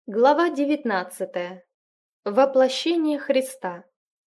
Глава 19. Воплощение Христа.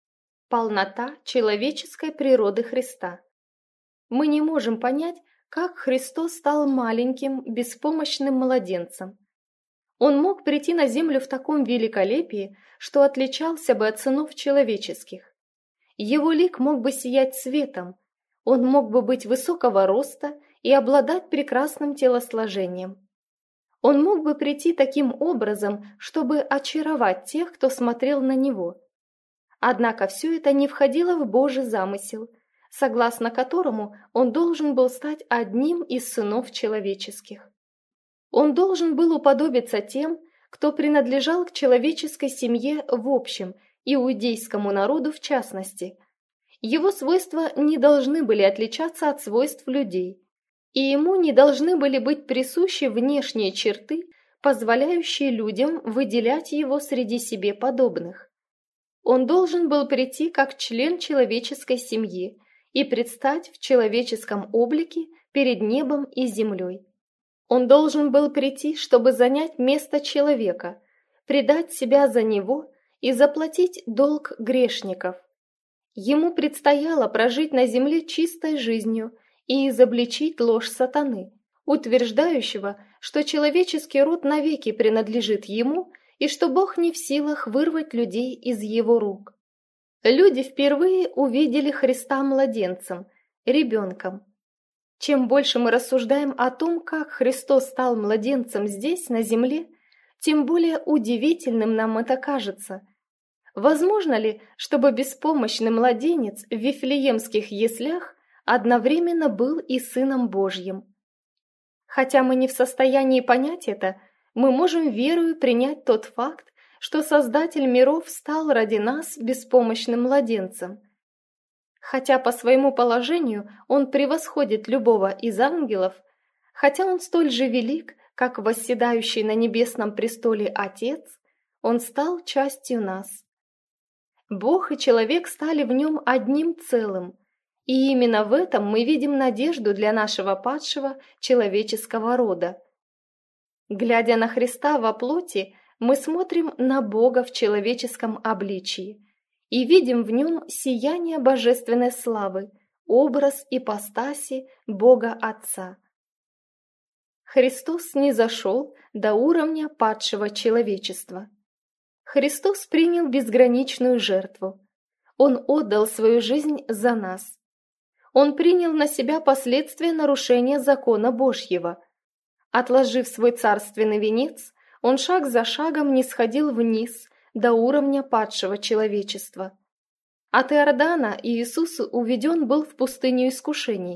Полнота человеческой природы Христа. Мы не можем понять, как Христос стал маленьким, беспомощным младенцем. Он мог прийти на землю в таком великолепии, что отличался бы от сынов человеческих. Его лик мог бы сиять светом, он мог бы быть высокого роста и обладать прекрасным телосложением. Он мог бы прийти таким образом, чтобы очаровать тех, кто смотрел на него. Однако все это не входило в Божий замысел, согласно которому он должен был стать одним из сынов человеческих. Он должен был уподобиться тем, кто принадлежал к человеческой семье в общем, иудейскому народу в частности. Его свойства не должны были отличаться от свойств людей, и ему не должны были быть присущи внешние черты, позволяющие людям выделять его среди себе подобных. Он должен был прийти как член человеческой семьи и предстать в человеческом облике перед небом и землей. Он должен был прийти, чтобы занять место человека, предать себя за него и заплатить долг грешников. Ему предстояло прожить на земле чистой жизнью и изобличить ложь сатаны, утверждающего, что человеческий род навеки принадлежит ему и что Бог не в силах вырвать людей из его рук. Люди впервые увидели Христа младенцем, ребенком. Чем больше мы рассуждаем о том, как Христос стал младенцем здесь, на земле, тем более удивительным нам это кажется. Возможно ли, чтобы беспомощный младенец в Вифлеемских яслях одновременно был и Сыном Божьим? Хотя мы не в состоянии понять это, мы можем верою принять тот факт, что Создатель миров стал ради нас беспомощным младенцем. Хотя по своему положению он превосходит любого из ангелов, хотя он столь же велик, как восседающий на небесном престоле Отец, он стал частью нас. Бог и человек стали в нем одним целым, и именно в этом мы видим надежду для нашего падшего человеческого рода. Глядя на Христа во плоти, мы смотрим на Бога в человеческом обличии и видим в нем сияние божественной славы, образ ипостаси Бога Отца. Христос снизошел до уровня падшего человечества. Христос принял безграничную жертву. Он отдал свою жизнь за нас. Он принял на себя последствия нарушения закона Божьего. Отложив свой царственный венец, он шаг за шагом нисходил вниз до уровня падшего человечества. От Иордана Иисус уведен был в пустыню искушений.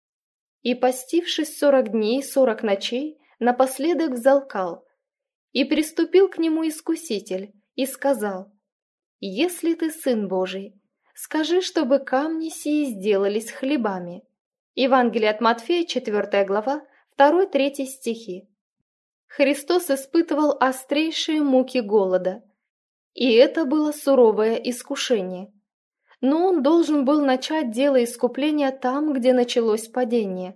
И, постившись 40 дней и 40 ночей, напоследок взалкал. И приступил к нему Искуситель и сказал: «Если ты Сын Божий, скажи, чтобы камни сии сделались хлебами». Евангелие от Матфея, 4 глава, 2-3 стихи. Христос испытывал острейшие муки голода, и это было суровое искушение. Но он должен был начать дело искупления там, где началось падение.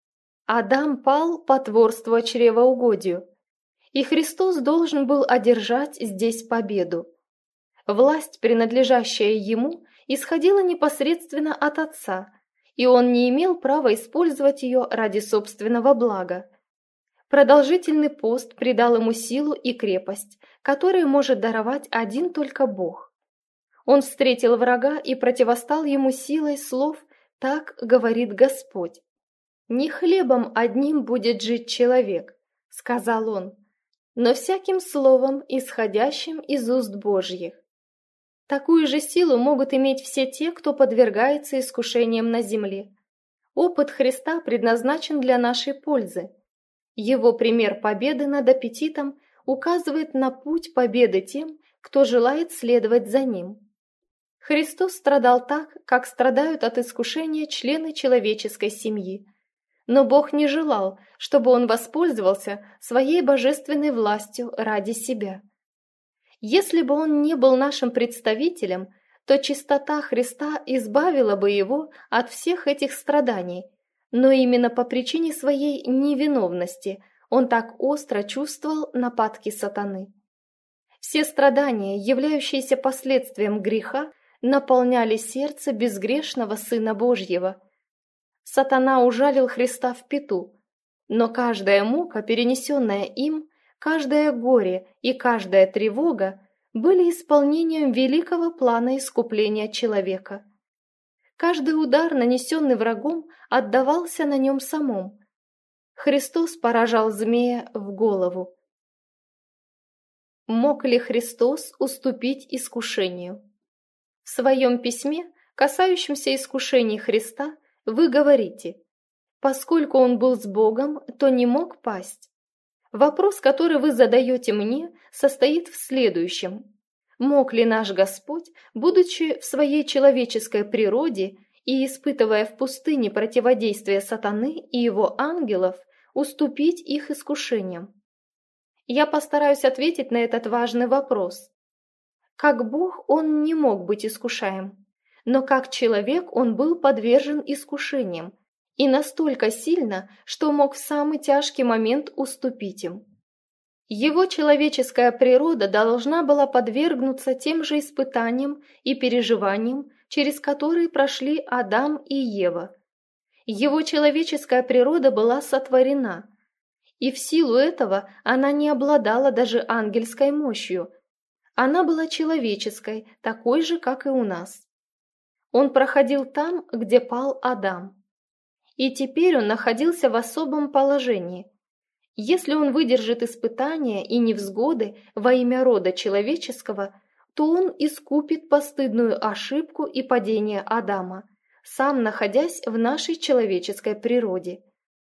Адам пал, потворствуя чревоугодию, и Христос должен был одержать здесь победу. Власть, принадлежащая ему, исходила непосредственно от Отца, и он не имел права использовать ее ради собственного блага. Продолжительный пост придал ему силу и крепость, которые может даровать один только Бог. Он встретил врага и противостал ему силой слов: «Так говорит Господь». «Не хлебом одним будет жить человек», — сказал он, «но всяким словом, исходящим из уст Божьих». Такую же силу могут иметь все те, кто подвергается искушениям на земле. Опыт Христа предназначен для нашей пользы. Его пример победы над аппетитом указывает на путь победы тем, кто желает следовать за ним. Христос страдал так, как страдают от искушения члены человеческой семьи. Но Бог не желал, чтобы он воспользовался своей божественной властью ради себя. Если бы он не был нашим представителем, то чистота Христа избавила бы его от всех этих страданий, но именно по причине своей невиновности он так остро чувствовал нападки сатаны. Все страдания, являющиеся последствием греха, наполняли сердце безгрешного Сына Божьего. Сатана ужалил Христа в пяту, но каждая мука, перенесенная им, каждое горе и каждая тревога были исполнением великого плана искупления человека. Каждый удар, нанесенный врагом, отдавался на нем самом. Христос поражал змея в голову. Мог ли Христос уступить искушению? В своем письме, касающемся искушений Христа, вы говорите: «Поскольку он был с Богом, то не мог пасть». Вопрос, который вы задаете мне, состоит в следующем. Мог ли наш Господь, будучи в своей человеческой природе и испытывая в пустыне противодействие сатаны и его ангелов, уступить их искушениям? Я постараюсь ответить на этот важный вопрос. Как Бог он не мог быть искушаем, но как человек он был подвержен искушениям, и настолько сильно, что мог в самый тяжкий момент уступить им. Его человеческая природа должна была подвергнуться тем же испытаниям и переживаниям, через которые прошли Адам и Ева. Его человеческая природа была сотворена, и в силу этого она не обладала даже ангельской мощью. Она была человеческой, такой же, как и у нас. Он проходил там, где пал Адам. И теперь он находился в особом положении. Если он выдержит испытания и невзгоды во имя рода человеческого, то он искупит постыдную ошибку и падение Адама, сам находясь в нашей человеческой природе.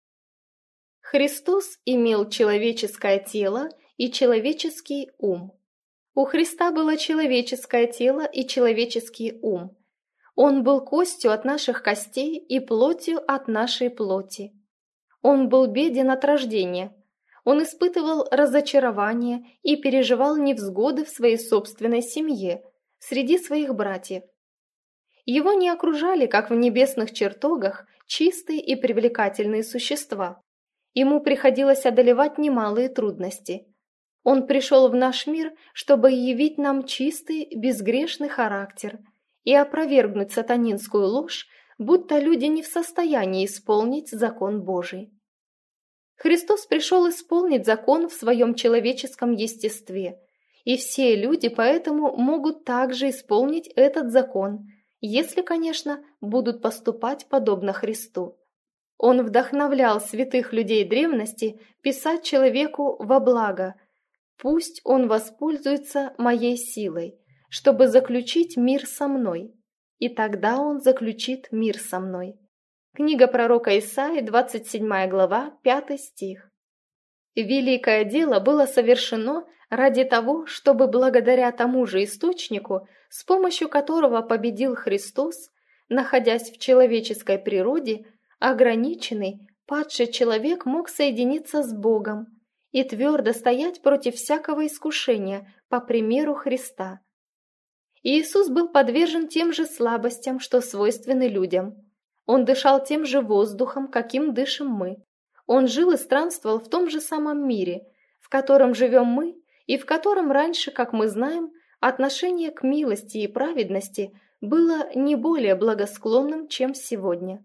Христос имел человеческое тело и человеческий ум. У Христа было человеческое тело и человеческий ум. Он был костью от наших костей и плотью от нашей плоти. Он был беден от рождения. Он испытывал разочарование и переживал невзгоды в своей собственной семье, среди своих братьев. Его не окружали, как в небесных чертогах, чистые и привлекательные существа. Ему приходилось одолевать немалые трудности. Он пришел в наш мир, чтобы явить нам чистый, безгрешный характер и опровергнуть сатанинскую ложь, будто люди не в состоянии исполнить закон Божий. Христос пришел исполнить закон в своем человеческом естестве, и все люди поэтому могут также исполнить этот закон, если, конечно, будут поступать подобно Христу. Он вдохновлял святых людей древности писать человеку во благо: «Пусть он воспользуется моей силой, чтобы заключить мир со мной, и тогда он заключит мир со мной». Книга пророка Исаии, 27 глава, 5 стих. Великое дело было совершено ради того, чтобы благодаря тому же источнику, с помощью которого победил Христос, находясь в человеческой природе, ограниченный, падший человек мог соединиться с Богом и твердо стоять против всякого искушения, по примеру Христа. Иисус был подвержен тем же слабостям, что свойственны людям. Он дышал тем же воздухом, каким дышим мы. Он жил и странствовал в том же самом мире, в котором живем мы, и в котором раньше, как мы знаем, отношение к милости и праведности было не более благосклонным, чем сегодня.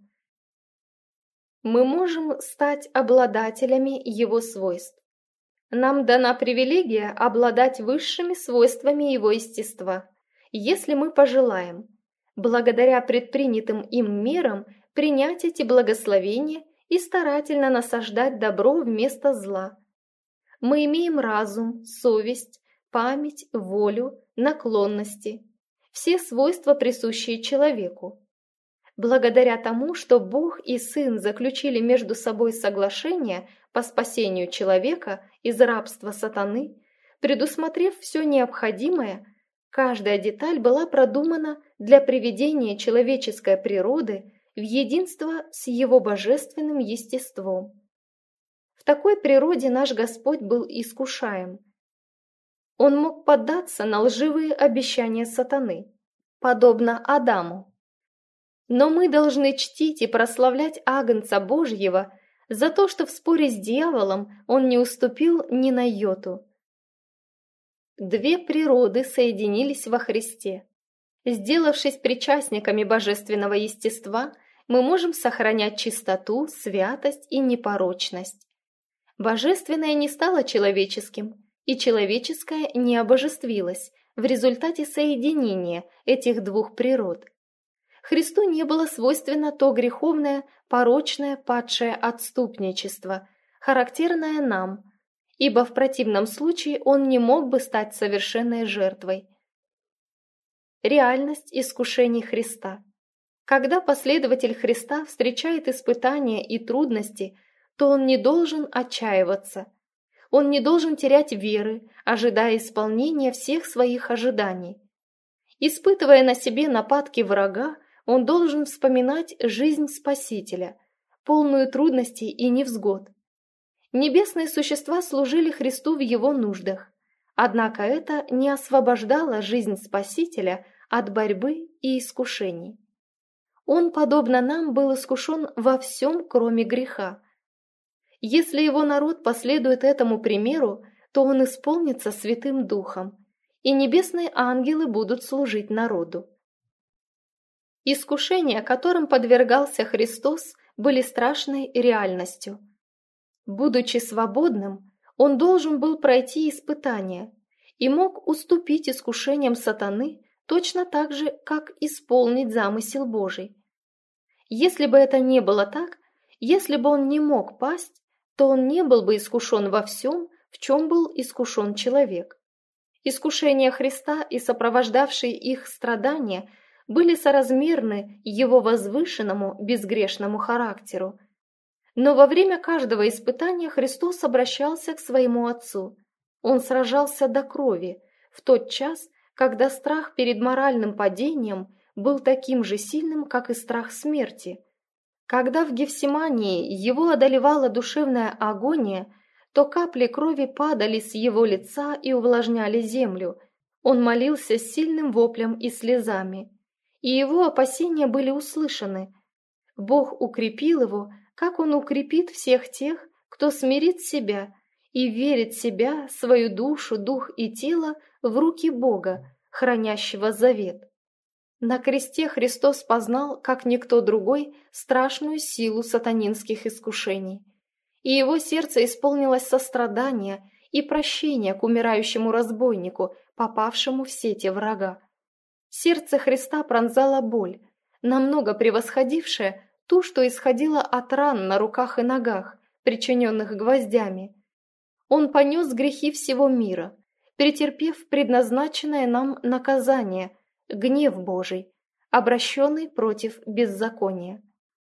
Мы можем стать обладателями его свойств. Нам дана привилегия обладать высшими свойствами его естества, если мы пожелаем, благодаря предпринятым им мерам, принять эти благословения и старательно насаждать добро вместо зла. Мы имеем разум, совесть, память, волю, наклонности, все свойства, присущие человеку. Благодаря тому, что Бог и Сын заключили между собой соглашение по спасению человека из рабства сатаны, предусмотрев все необходимое, каждая деталь была продумана для приведения человеческой природы в единство с его божественным естеством. В такой природе наш Господь был искушаем. Он мог поддаться на лживые обещания сатаны, подобно Адаму. Но мы должны чтить и прославлять Агнца Божьего за то, что в споре с дьяволом он не уступил ни на йоту. Две природы соединились во Христе. Сделавшись причастниками божественного естества, мы можем сохранять чистоту, святость и непорочность. Божественное не стало человеческим, и человеческое не обожествилось в результате соединения этих двух природ. Христу не было свойственно то греховное, порочное, падшее отступничество, характерное нам, ибо в противном случае он не мог бы стать совершенной жертвой. Реальность искушений Христа. Когда последователь Христа встречает испытания и трудности, то он не должен отчаиваться. Он не должен терять веры, ожидая исполнения всех своих ожиданий. Испытывая на себе нападки врага, он должен вспоминать жизнь Спасителя, полную трудностей и невзгод. Небесные существа служили Христу в его нуждах, однако это не освобождало жизнь Спасителя от борьбы и искушений. Он, подобно нам, был искушен во всем, кроме греха. Если его народ последует этому примеру, то он исполнится Святым Духом, и небесные ангелы будут служить народу. Искушения, которым подвергался Христос, были страшной реальностью. Будучи свободным, он должен был пройти испытания и мог уступить искушениям сатаны точно так же, как исполнить замысел Божий. Если бы это не было так, если бы он не мог пасть, то он не был бы искушен во всем, в чем был искушен человек. Искушения Христа и сопровождавшие их страдания были соразмерны его возвышенному безгрешному характеру. Но во время каждого испытания Христос обращался к своему Отцу. Он сражался до крови, в тот час, когда страх перед моральным падением был таким же сильным, как и страх смерти. Когда в Гефсимании его одолевала душевная агония, то капли крови падали с его лица и увлажняли землю. Он молился с сильным воплем и слезами, и его опасения были услышаны. Бог укрепил его, как он укрепит всех тех, кто смирит себя и верит себя, свою душу, дух и тело в руки Бога, хранящего завет. На кресте Христос познал, как никто другой, страшную силу сатанинских искушений, и его сердце исполнилось сострадания и прощения к умирающему разбойнику, попавшему в сети врага. Сердце Христа пронзала боль, намного превосходившая ту, что исходила от ран на руках и ногах, причиненных гвоздями. Он понес грехи всего мира, претерпев предназначенное нам наказание, гнев Божий, обращенный против беззакония.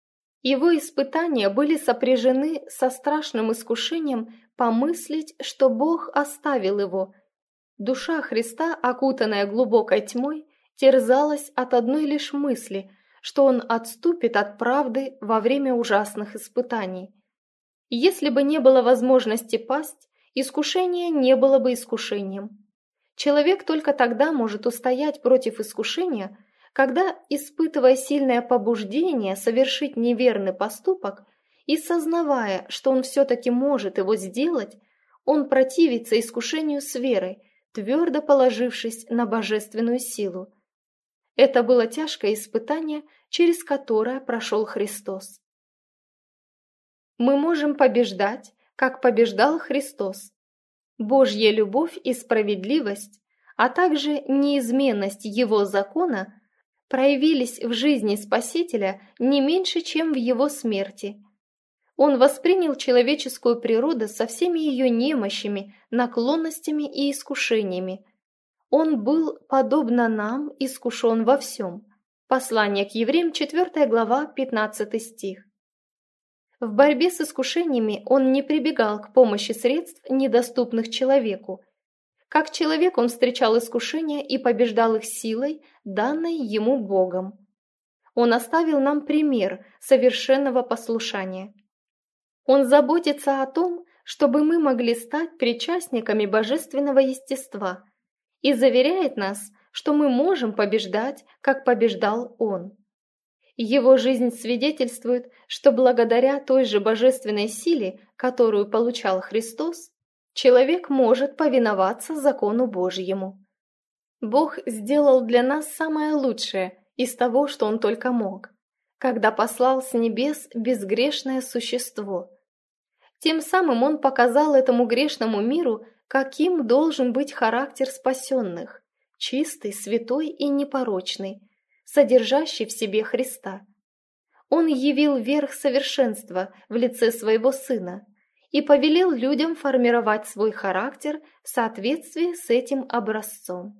Его испытания были сопряжены со страшным искушением помыслить, что Бог оставил его. Душа Христа, окутанная глубокой тьмой, терзалась от одной лишь мысли, что он отступит от правды во время ужасных испытаний. Если бы не было возможности пасть, искушение не было бы искушением. Человек только тогда может устоять против искушения, когда, испытывая сильное побуждение совершить неверный поступок и сознавая, что он все-таки может его сделать, он противится искушению с верой, твердо положившись на божественную силу. Это было тяжкое испытание, через которое прошел Христос. Мы можем побеждать, как побеждал Христос. Божья любовь и справедливость, а также неизменность Его закона проявились в жизни Спасителя не меньше, чем в Его смерти. Он воспринял человеческую природу со всеми ее немощами, наклонностями и искушениями. Он был, подобно нам, искушен во всем. Послание к Евреям, 4 глава, 15 стих. В борьбе с искушениями он не прибегал к помощи средств, недоступных человеку. Как человек он встречал искушения и побеждал их силой, данной ему Богом. Он оставил нам пример совершенного послушания. Он заботится о том, чтобы мы могли стать причастниками божественного естества, и заверяет нас, что мы можем побеждать, как побеждал Он. Его жизнь свидетельствует, что благодаря той же божественной силе, которую получал Христос, человек может повиноваться закону Божьему. Бог сделал для нас самое лучшее из того, что Он только мог, когда послал с небес безгрешное существо. Тем самым Он показал этому грешному миру, каким должен быть характер спасенных, чистый, святой и непорочный, содержащий в себе Христа. Он явил верх совершенства в лице своего Сына и повелел людям формировать свой характер в соответствии с этим образцом.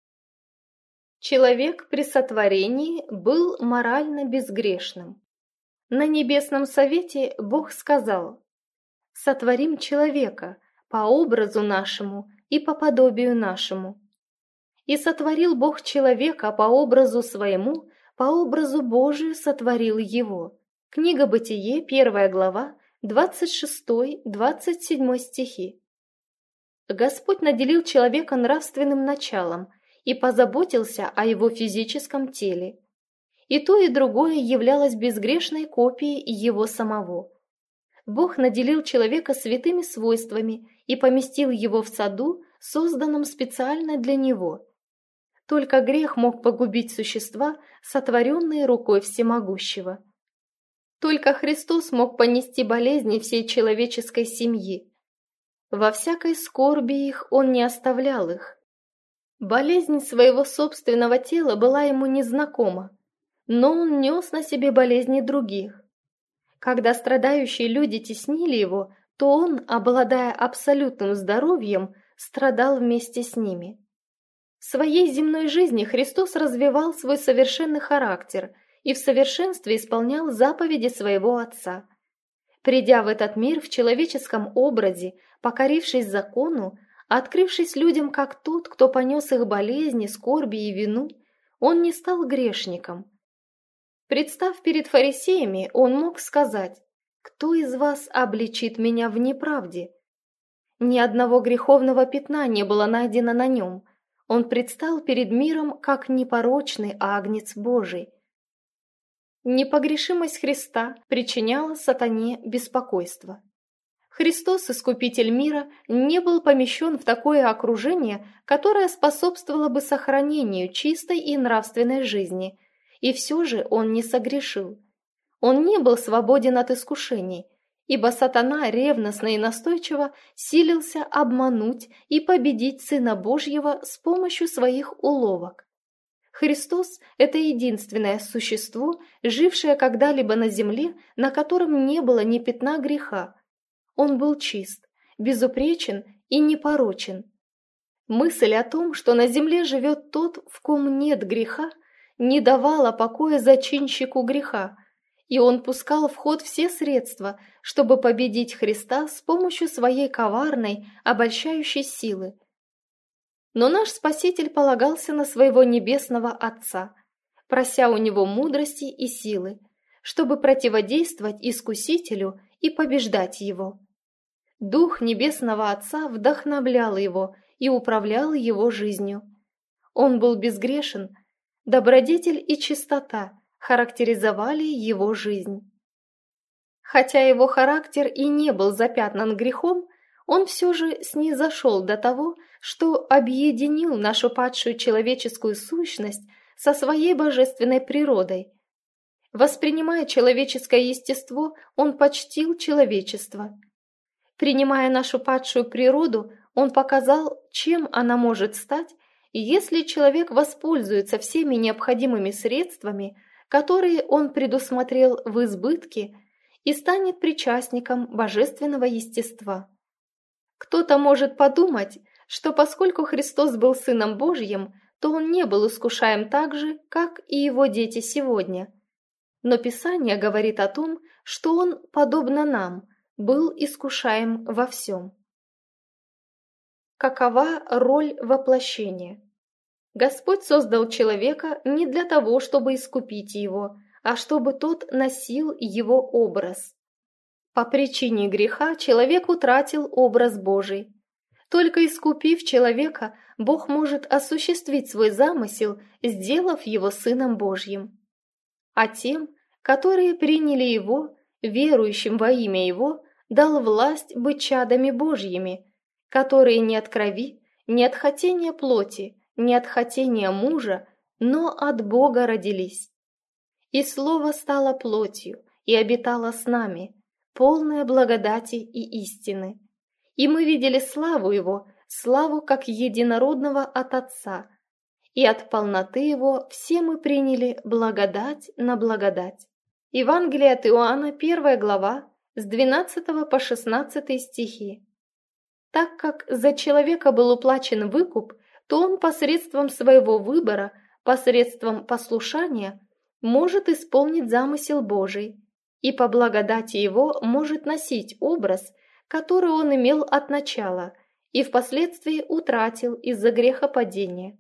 Человек при сотворении был морально безгрешным. На Небесном Совете Бог сказал: «Сотворим человека по образу нашему и по подобию нашему». И сотворил Бог человека по образу своему, по образу Божию сотворил его. Книга Бытие, 1 глава, 26-27 стихи. Господь наделил человека нравственным началом и позаботился о его физическом теле. И то, и другое являлось безгрешной копией его самого. Бог наделил человека святыми свойствами и поместил его в саду, созданном специально для него. Только грех мог погубить существа, сотворенные рукой всемогущего. Только Христос мог понести болезни всей человеческой семьи. Во всякой скорби их Он не оставлял их. Болезнь своего собственного тела была ему незнакома, но Он нес на себе болезни других. Когда страдающие люди теснили его, то Он, обладая абсолютным здоровьем, страдал вместе с ними. В своей земной жизни Христос развивал свой совершенный характер и в совершенстве исполнял заповеди своего Отца. Придя в этот мир в человеческом образе, покорившись закону, открывшись людям как тот, кто понес их болезни, скорби и вину, Он не стал грешником. Представ перед фарисеями, Он мог сказать: «Кто из вас обличит меня в неправде?» Ни одного греховного пятна не было найдено на Нем. Он предстал перед миром как непорочный агнец Божий. Непогрешимость Христа причиняла сатане беспокойство. Христос, Искупитель мира, не был помещен в такое окружение, которое способствовало бы сохранению чистой и нравственной жизни, и все же Он не согрешил. Он не был свободен от искушений, ибо сатана ревностно и настойчиво силился обмануть и победить Сына Божьего с помощью своих уловок. Христос – это единственное существо, жившее когда-либо на земле, на котором не было ни пятна греха. Он был чист, безупречен и непорочен. Мысль о том, что на земле живет тот, в ком нет греха, не давала покоя зачинщику греха, и он пускал в ход все средства, чтобы победить Христа с помощью своей коварной, обольщающей силы. Но наш Спаситель полагался на своего небесного Отца, прося у Него мудрости и силы, чтобы противодействовать искусителю и побеждать его. Дух Небесного Отца вдохновлял его и управлял его жизнью. Он был безгрешен, добродетель и чистота характеризовали его жизнь. Хотя его характер и не был запятнан грехом, он все же снизошел до того, что объединил нашу падшую человеческую сущность со своей божественной природой. Воспринимая человеческое естество, он почтил человечество. Принимая нашу падшую природу, он показал, чем она может стать, если человек воспользуется всеми необходимыми средствами, которые он предусмотрел в избытке, и станет причастником божественного естества. Кто-то может подумать, что поскольку Христос был Сыном Божьим, то Он не был искушаем так же, как и Его дети сегодня. Но Писание говорит о том, что Он, подобно нам, был искушаем во всем. Какова роль воплощения? Господь создал человека не для того, чтобы искупить его, а чтобы тот носил его образ. По причине греха человек утратил образ Божий. Только искупив человека, Бог может осуществить свой замысел, сделав его Сыном Божьим. А тем, которые приняли Его, верующим во имя Его, дал власть быть чадами Божьими, которые не от крови, не от хотения плоти, не от хотения мужа, но от Бога родились. И Слово стало плотью и обитало с нами, полное благодати и истины. И мы видели славу Его, славу как единородного от Отца, и от полноты Его все мы приняли благодать на благодать. Евангелие от Иоанна, 1 глава, с 12 по 16 стихи. Так как за человека был уплачен выкуп, то он посредством своего выбора, посредством послушания, может исполнить замысел Божий, и по благодати его может носить образ, который он имел от начала и впоследствии утратил из-за грехопадения.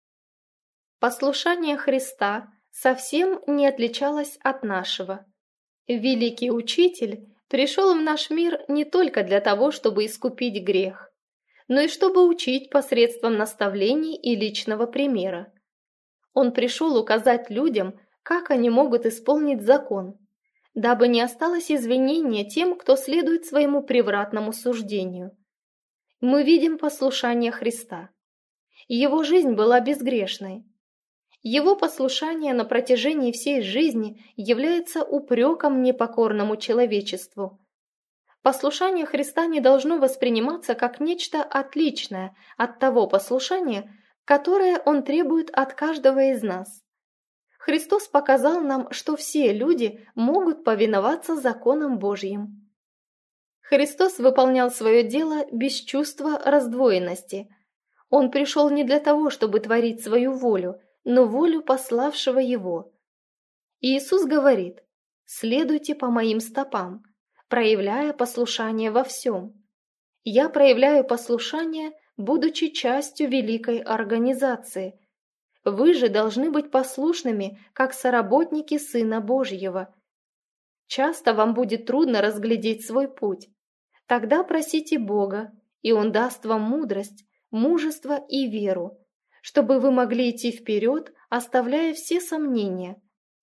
Послушание Христа совсем не отличалось от нашего. Великий Учитель пришел в наш мир не только для того, чтобы искупить грех, но и чтобы учить посредством наставлений и личного примера. Он пришел указать людям, как они могут исполнить закон, дабы не осталось извинения тем, кто следует своему превратному суждению. Мы видим послушание Христа. Его жизнь была безгрешной. Его послушание на протяжении всей жизни является упреком непокорному человечеству. Послушание Христа не должно восприниматься как нечто отличное от того послушания, которое Он требует от каждого из нас. Христос показал нам, что все люди могут повиноваться законам Божьим. Христос выполнял свое дело без чувства раздвоенности. Он пришел не для того, чтобы творить свою волю, но волю пославшего Его. Иисус говорит: «Следуйте по моим стопам», проявляя послушание во всем. Я проявляю послушание, будучи частью великой организации. Вы же должны быть послушными, как соработники Сына Божьего. Часто вам будет трудно разглядеть свой путь. Тогда просите Бога, и Он даст вам мудрость, мужество и веру, чтобы вы могли идти вперед, оставляя все сомнения.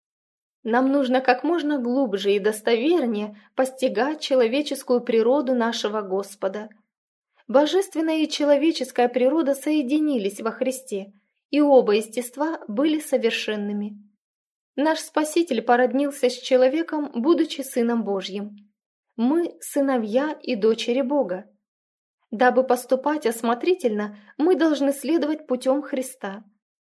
Нам нужно как можно глубже и достовернее постигать человеческую природу нашего Господа. Божественная и человеческая природа соединились во Христе, и оба естества были совершенными. Наш Спаситель породнился с человеком, будучи Сыном Божьим. Мы – сыновья и дочери Бога. Дабы поступать осмотрительно, мы должны следовать путем Христа.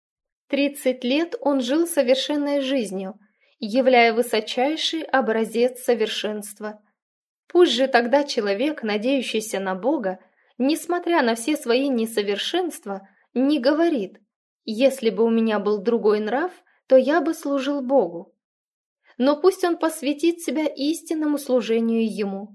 30 лет Он жил совершенной жизнью, являя высочайший образец совершенства. Пусть же тогда человек, надеющийся на Бога, несмотря на все свои несовершенства, не говорит: «Если бы у меня был другой нрав, то я бы служил Богу». Но пусть он посвятит себя истинному служению Ему.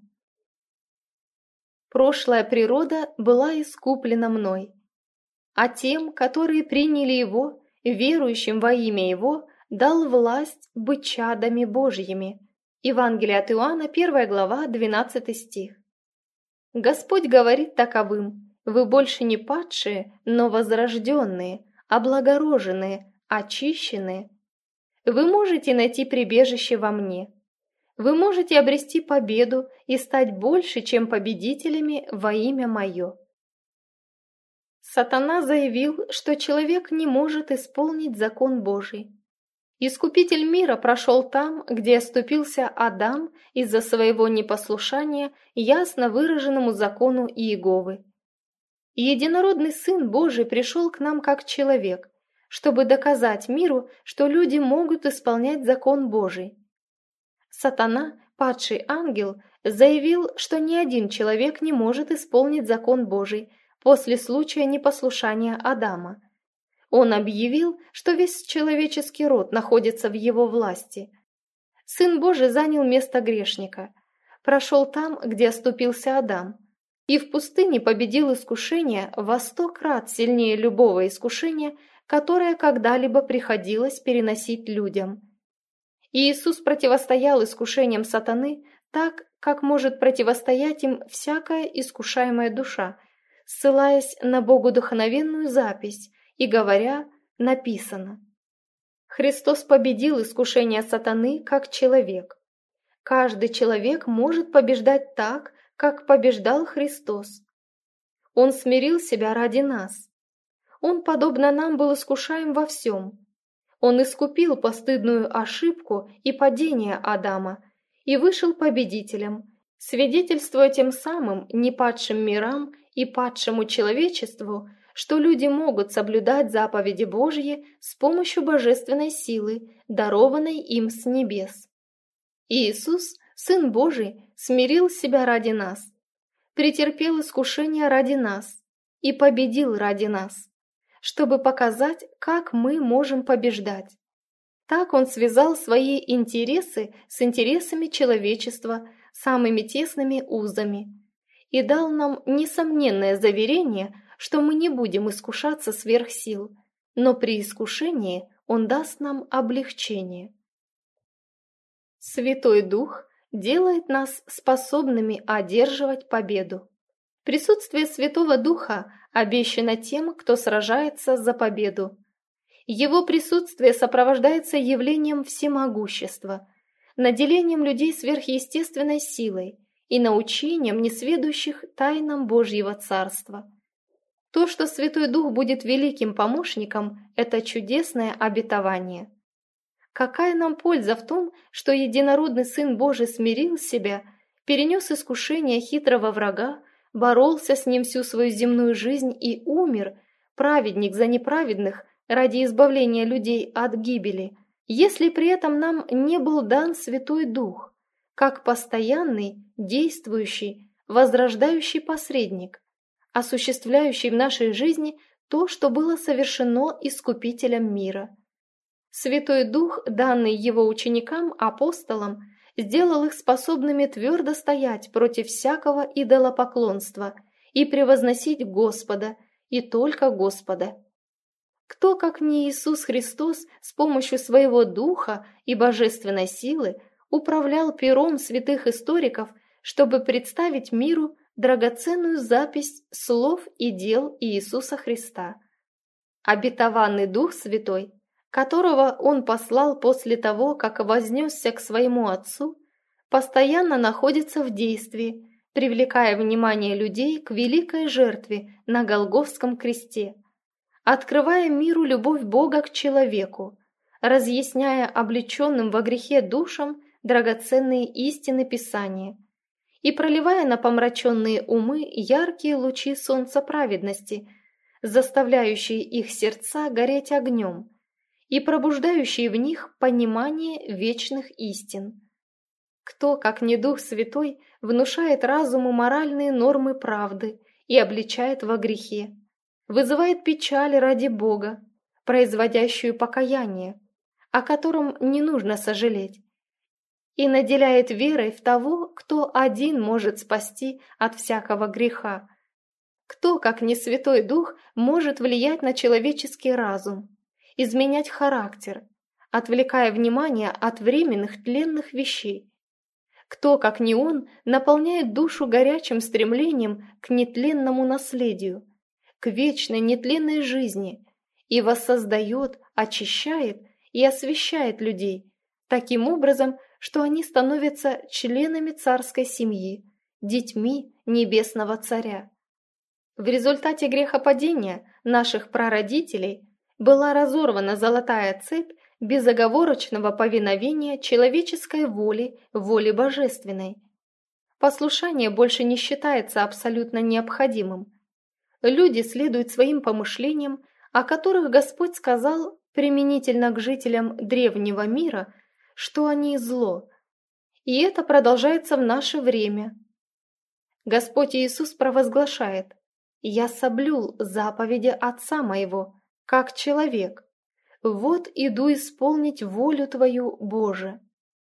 Прошлая природа была искуплена мной, а тем, которые приняли Его, верующим во имя Его, дал власть быть чадами Божьими. Евангелие от Иоанна, 1 глава, 12 стих. Господь говорит таковым: вы больше не падшие, но возрожденные, облагороженные, очищенные. Вы можете найти прибежище во мне. Вы можете обрести победу и стать больше, чем победителями во имя Мое. Сатана заявил, что человек не может исполнить закон Божий. Искупитель мира прошел там, где оступился Адам из-за своего непослушания ясно выраженному закону Иеговы. Единородный Сын Божий пришел к нам как человек, чтобы доказать миру, что люди могут исполнять закон Божий. Сатана, падший ангел, заявил, что ни один человек не может исполнить закон Божий после случая непослушания Адама. Он объявил, что весь человеческий род находится в его власти. Сын Божий занял место грешника, прошел там, где оступился Адам, и в пустыне победил искушение во 100 крат сильнее любого искушения, которое когда-либо приходилось переносить людям. И Иисус противостоял искушениям сатаны так, как может противостоять им всякая искушаемая душа, ссылаясь на богодухновенную запись и говоря: написано. Христос победил искушение сатаны как человек. Каждый человек может побеждать так, как побеждал Христос. Он смирил себя ради нас. Он, подобно нам, был искушаем во всем. Он искупил постыдную ошибку и падение Адама и вышел победителем, свидетельствуя тем самым непадшим мирам и падшему человечеству, что люди могут соблюдать заповеди Божьи с помощью божественной силы, дарованной им с небес. Иисус, Сын Божий, смирил себя ради нас, претерпел искушение ради нас и победил ради нас, чтобы показать, как мы можем побеждать. Так Он связал свои интересы с интересами человечества самыми тесными узами и дал нам несомненное заверение, что мы не будем искушаться сверх сил, но при искушении Он даст нам облегчение. Святой Дух делает нас способными одерживать победу. Присутствие Святого Духа обещано тем, кто сражается за победу. Его присутствие сопровождается явлением всемогущества, наделением людей сверхъестественной силой и научением несведущих тайнам Божьего Царства. То, что Святой Дух будет великим помощником, это чудесное обетование. Какая нам польза в том, что единородный Сын Божий смирил себя, перенес искушение хитрого врага, боролся с ним всю свою земную жизнь и умер, праведник за неправедных, ради избавления людей от гибели, если при этом нам не был дан Святой Дух, как постоянный, действующий, возрождающий посредник, осуществляющий в нашей жизни то, что было совершено Искупителем мира. Святой Дух, данный Его ученикам, апостолам, сделал их способными твердо стоять против всякого идолопоклонства и превозносить Господа, и только Господа. Кто, как не Иисус Христос, с помощью своего Духа и божественной силы управлял пером святых историков, чтобы представить миру драгоценную запись слов и дел Иисуса Христа? Обетованный Дух Святой, которого Он послал после того, как вознесся к своему Отцу, постоянно находится в действии, привлекая внимание людей к великой жертве на Голгофском кресте, открывая миру любовь Бога к человеку, разъясняя облеченным во грехе душам драгоценные истины Писания и проливая на помраченные умы яркие лучи солнца праведности, заставляющие их сердца гореть огнем и пробуждающие в них понимание вечных истин. Кто, как не Дух Святой, внушает разуму моральные нормы правды и обличает во грехе, вызывает печаль ради Бога, производящую покаяние, о котором не нужно сожалеть, и наделяет верой в того, кто один может спасти от всякого греха. Кто, как не Святой Дух, может влиять на человеческий разум, изменять характер, отвлекая внимание от временных тленных вещей? Кто, как не Он, наполняет душу горячим стремлением к нетленному наследию, к вечной нетленной жизни и воссоздает, очищает и освящает людей таким образом, что они становятся членами царской семьи, детьми небесного царя. В результате грехопадения наших прародителей была разорвана золотая цепь безоговорочного повиновения человеческой воле божественной. Послушание больше не считается абсолютно необходимым. Люди следуют своим помышлениям, о которых Господь сказал применительно к жителям древнего мира, что они зло. И это продолжается в наше время. Господь Иисус провозглашает: «Я соблюл заповеди Отца Моего, как человек. Вот иду исполнить волю Твою, Боже».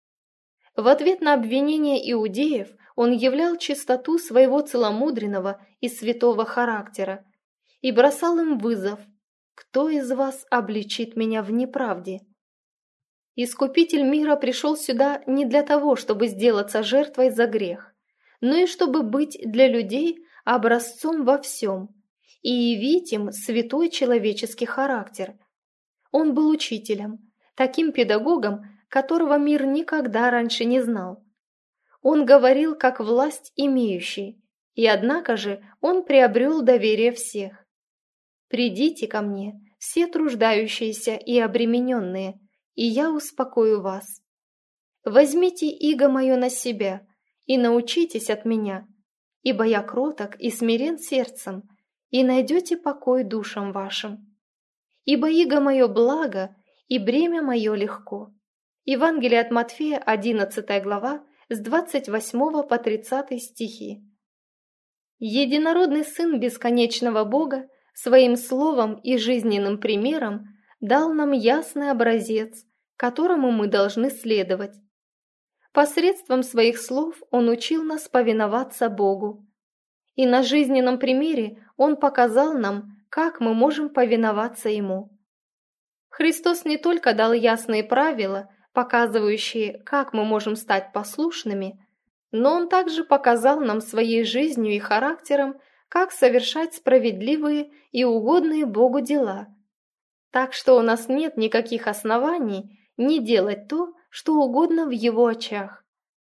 В ответ на обвинения иудеев Он являл чистоту своего целомудренного и святого характера и бросал им вызов: «Кто из вас обличит меня в неправде?» Искупитель мира пришел сюда не для того, чтобы сделаться жертвой за грех, но и чтобы быть для людей образцом во всем и явить им святой человеческий характер. Он был учителем, таким педагогом, которого мир никогда раньше не знал. Он говорил как власть имеющий, И однако же он приобрел доверие всех. «Придите ко мне, все труждающиеся и обремененные, и я успокою вас. Возьмите иго мое на себя и научитесь от меня, ибо я кроток и смирен сердцем, и найдете покой душам вашим. Ибо иго мое благо, и бремя мое легко». Евангелие от Матфея, 11 глава, с 28 по 30 стихи. Единородный Сын бесконечного Бога своим словом и жизненным примером дал нам ясный образец, которому мы должны следовать. Посредством своих слов Он учил нас повиноваться Богу. И на жизненном примере Он показал нам, как мы можем повиноваться Ему. Христос не только дал ясные правила, показывающие, как мы можем стать послушными, но Он также показал нам своей жизнью и характером, как совершать справедливые и угодные Богу дела. Так что у нас нет никаких оснований не делать то, что угодно в Его очах.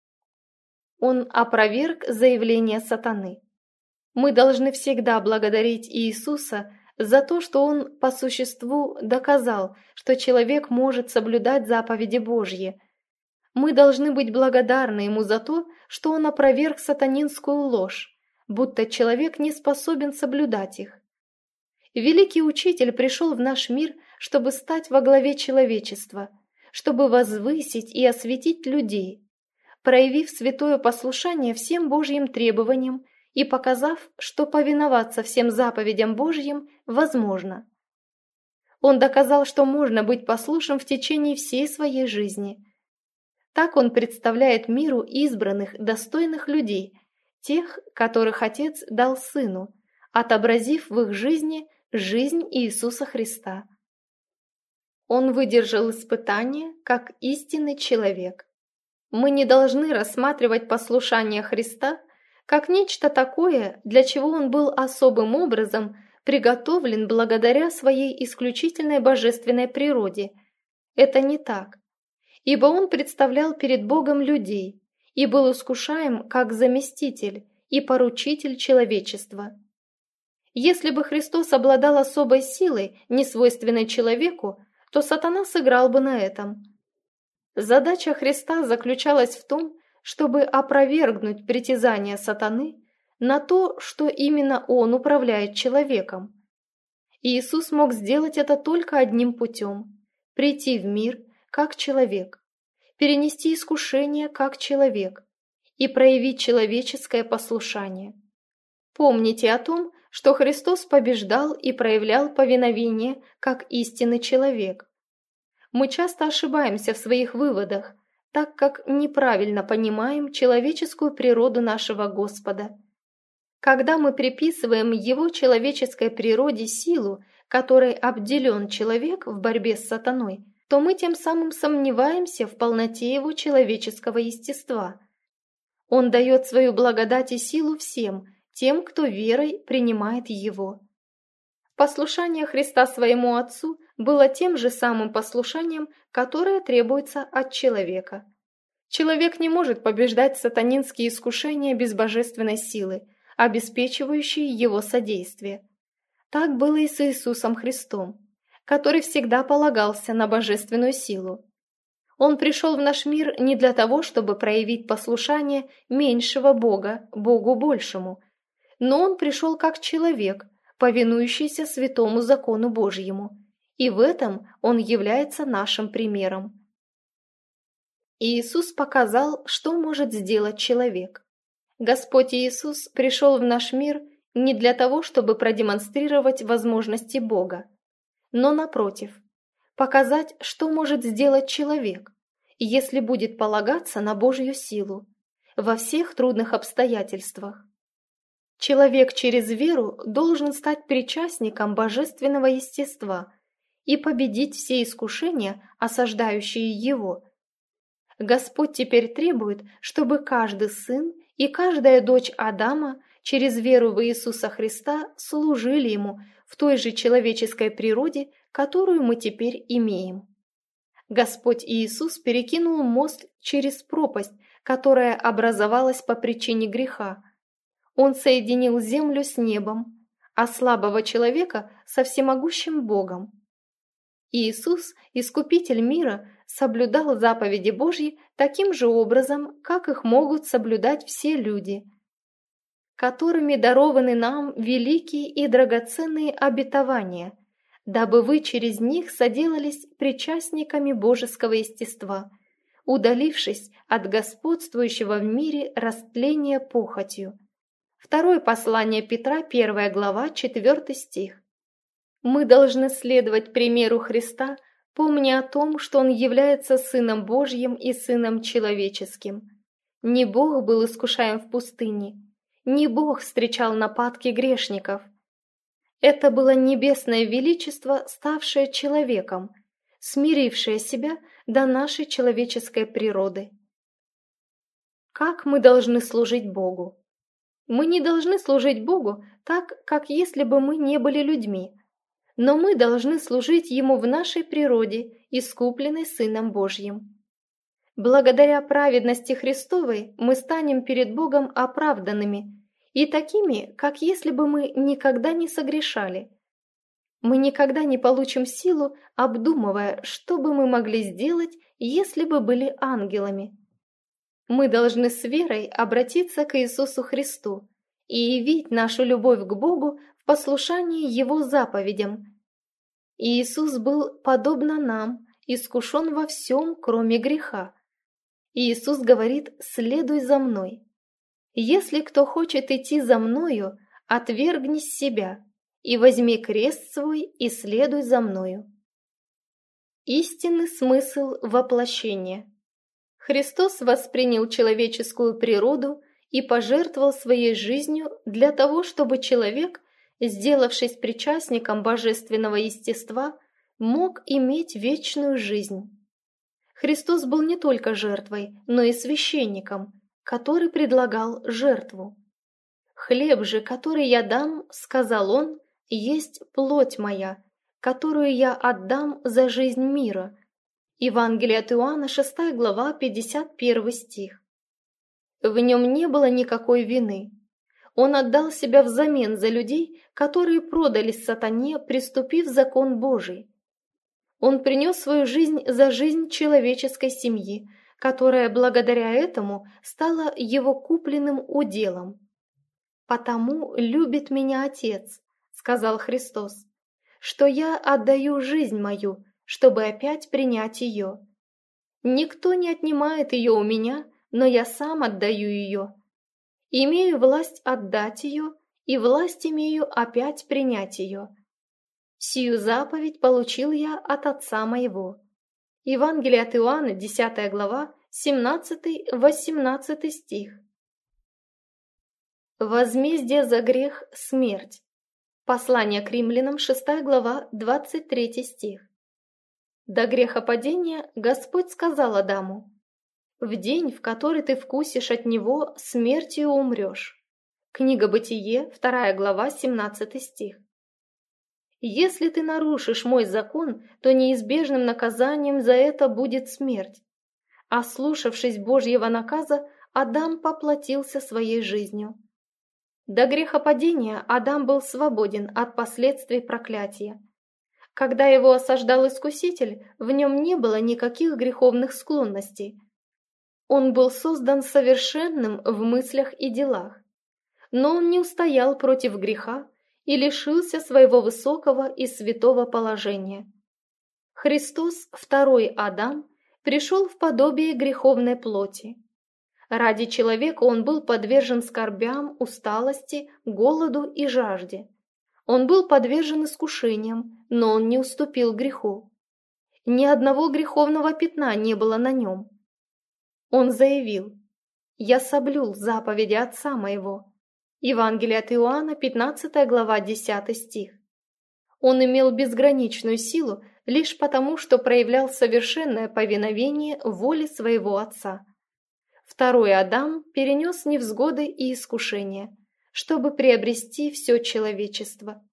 Он опроверг заявление сатаны. Мы должны всегда благодарить Иисуса за то, что Он по существу доказал, что человек может соблюдать заповеди Божьи. Мы должны быть благодарны Ему за то, что Он опроверг сатанинскую ложь, будто человек не способен соблюдать их. Великий Учитель пришел в наш мир, чтобы стать во главе человечества, чтобы возвысить и осветить людей, проявив святое послушание всем Божьим требованиям и показав, что повиноваться всем заповедям Божьим возможно. Он доказал, что можно быть послушным в течение всей своей жизни. Так он представляет миру избранных, достойных людей, тех, которых Отец дал Сыну, отобразив в их жизни жизнь Иисуса Христа. Он выдержал испытание как истинный человек. Мы не должны рассматривать послушание Христа как нечто такое, для чего Он был особым образом приготовлен благодаря своей исключительной божественной природе. Это не так. Ибо Он представлял перед Богом людей и был искушаем как заместитель и поручитель человечества. Если бы Христос обладал особой силой, несвойственной человеку, то сатана сыграл бы на этом. Задача Христа заключалась в том, чтобы опровергнуть притязания сатаны на то, что именно он управляет человеком. Иисус мог сделать это только одним путем – прийти в мир как человек, перенести искушение как человек и проявить человеческое послушание. Помните о том, что Христос побеждал и проявлял повиновение как истинный человек. Мы часто ошибаемся в своих выводах, так как неправильно понимаем человеческую природу нашего Господа. Когда мы приписываем Его человеческой природе силу, которой обделен человек в борьбе с сатаной, то мы тем самым сомневаемся в полноте Его человеческого естества. Он дает свою благодать и силу всем, тем, кто верой принимает Его. Послушание Христа своему Отцу было тем же самым послушанием, которое требуется от человека. Человек не может побеждать сатанинские искушения без божественной силы, обеспечивающей его содействие. Так было и с Иисусом Христом, который всегда полагался на божественную силу. Он пришел в наш мир не для того, чтобы проявить послушание меньшего Бога, Богу большему, но Он пришел как человек, повинующийся святому закону Божьему, и в этом Он является нашим примером. Иисус показал, что может сделать человек. Господь Иисус пришел в наш мир не для того, чтобы продемонстрировать возможности Бога, но, напротив, показать, что может сделать человек, если будет полагаться на Божью силу во всех трудных обстоятельствах. Человек через веру должен стать причастником божественного естества и победить все искушения, осаждающие его. Господь теперь требует, чтобы каждый сын и каждая дочь Адама через веру в Иисуса Христа служили Ему в той же человеческой природе, которую мы теперь имеем. Господь Иисус перекинул мост через пропасть, которая образовалась по причине греха. Он соединил землю с небом, а слабого человека со всемогущим Богом. Иисус, Искупитель мира, соблюдал заповеди Божьи таким же образом, как их могут соблюдать все люди, которыми дарованы нам великие и драгоценные обетования, дабы вы через них соделались причастниками божеского естества, удалившись от господствующего в мире растления похотью. Второе послание Петра, 1 глава, 4 стих. Мы должны следовать примеру Христа, помня о том, что Он является Сыном Божьим и Сыном Человеческим. Не Бог был искушаем в пустыне, не Бог встречал нападки грешников. Это было небесное величество, ставшее человеком, смирившее себя до нашей человеческой природы. Как мы должны служить Богу? Мы не должны служить Богу так, как если бы мы не были людьми, но мы должны служить Ему в нашей природе, искупленной Сыном Божьим. Благодаря праведности Христовой мы станем перед Богом оправданными и такими, как если бы мы никогда не согрешали. Мы никогда не получим силу, обдумывая, что бы мы могли сделать, если бы были ангелами. Мы должны с верой обратиться к Иисусу Христу и явить нашу любовь к Богу в послушании Его заповедям. Иисус был, подобно нам, искушен во всем, кроме греха. Иисус говорит: «Следуй за мной». «Если кто хочет идти за мною, отвергни себя и возьми крест свой и следуй за мною». Истинный смысл воплощения. Христос воспринял человеческую природу и пожертвовал своей жизнью для того, чтобы человек, сделавшись причастником божественного естества, мог иметь вечную жизнь. Христос был не только жертвой, но и священником, который предлагал жертву. «Хлеб же, который я дам, — сказал он, — есть плоть моя, которую я отдам за жизнь мира». Евангелие от Иоанна, 6 глава, 51 стих. В нем не было никакой вины. Он отдал себя взамен за людей, которые продались сатане, приступив закон Божий. Он принес свою жизнь за жизнь человеческой семьи, которая благодаря этому стала его купленным уделом. «Потому любит меня Отец, — сказал Христос, — что я отдаю жизнь мою, чтобы опять принять ее. Никто не отнимает ее у меня, но я сам отдаю ее. Имею власть отдать ее, и власть имею опять принять ее. Сию заповедь получил я от Отца моего». Евангелие от Иоанна, 10 глава, 17-18 стих. Возмездие за грех – смерть. Послание к римлянам, 6 глава, 23 стих. До грехопадения Господь сказал Адаму: «В день, в который ты вкусишь от него, смертью умрешь». Книга Бытие, 2 глава, 17 стих. «Если ты нарушишь мой закон, то неизбежным наказанием за это будет смерть». Ослушавшись Божьего наказа, Адам поплатился своей жизнью. До грехопадения Адам был свободен от последствий проклятия. Когда его осаждал Искуситель, в нем не было никаких греховных склонностей. Он был создан совершенным в мыслях и делах. Но он не устоял против греха и лишился своего высокого и святого положения. Христос, второй Адам, пришел в подобие греховной плоти. Ради человека он был подвержен скорбям, усталости, голоду и жажде. Он был подвержен искушениям, но он не уступил греху. Ни одного греховного пятна не было на нем. Он заявил: «Я соблюл заповеди Отца моего». Евангелие от Иоанна, 15 глава, 10 стих. Он имел безграничную силу лишь потому, что проявлял совершенное повиновение воле своего Отца. Второй Адам перенес невзгоды и искушения, чтобы приобрести все человечество.